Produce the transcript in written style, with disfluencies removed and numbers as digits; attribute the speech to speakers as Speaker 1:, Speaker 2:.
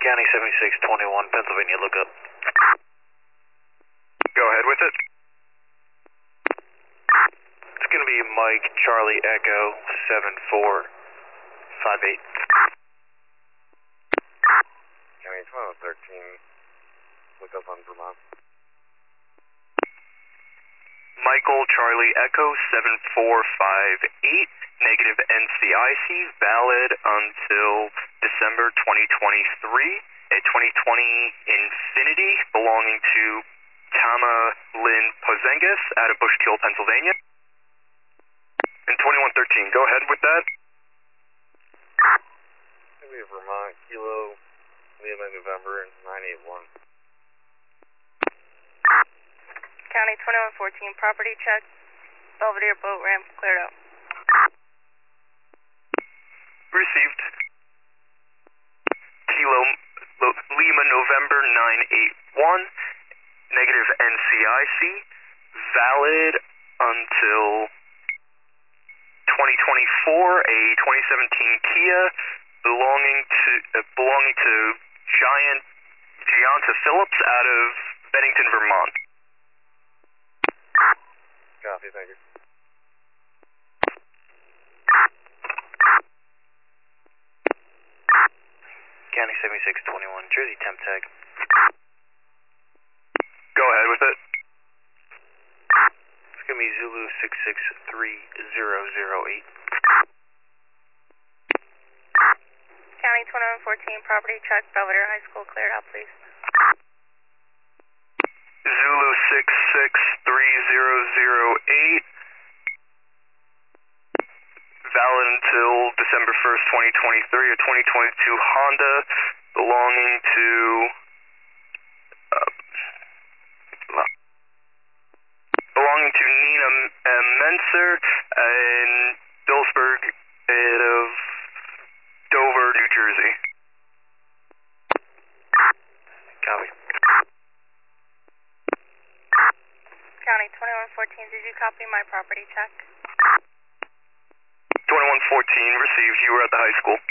Speaker 1: County 7621, Pennsylvania, look up.
Speaker 2: Go ahead with it.
Speaker 1: It's going to be Mike Charlie Echo 7458.
Speaker 2: County 2113, look up on Vermont.
Speaker 3: Michael Charlie Echo 7458, negative NCIC, valid until December 2023. A 2020 Infinity belonging to Tama Lynn Pozengas out of Bushkill, Pennsylvania.
Speaker 2: And 2113, go ahead with that.
Speaker 4: It's going to be Vermont, Kilo, Lima, November, 981.
Speaker 5: County 2114, property check, Belvedere boat ramp cleared out.
Speaker 3: Received. Kilo Lima November 981, negative NCIC, valid until 2024. A 2017 Kia belonging to Gianta Phillips out of Bennington, Vermont.
Speaker 4: Copy, thank you.
Speaker 1: County 7621, Jersey temp tag.
Speaker 2: Go ahead with it.
Speaker 1: It's going to be Zulu 663008.
Speaker 5: County 2114, property check, Belvedere High School cleared out, please.
Speaker 3: Zulu 663008, valid until December 1st, 2023. A 2022 Honda belonging to Nina Menser in Dillsburg, out of Dover, New Jersey.
Speaker 1: Copy.
Speaker 5: County 2114, did you copy my property check?
Speaker 3: 2114, received. You were at the high school.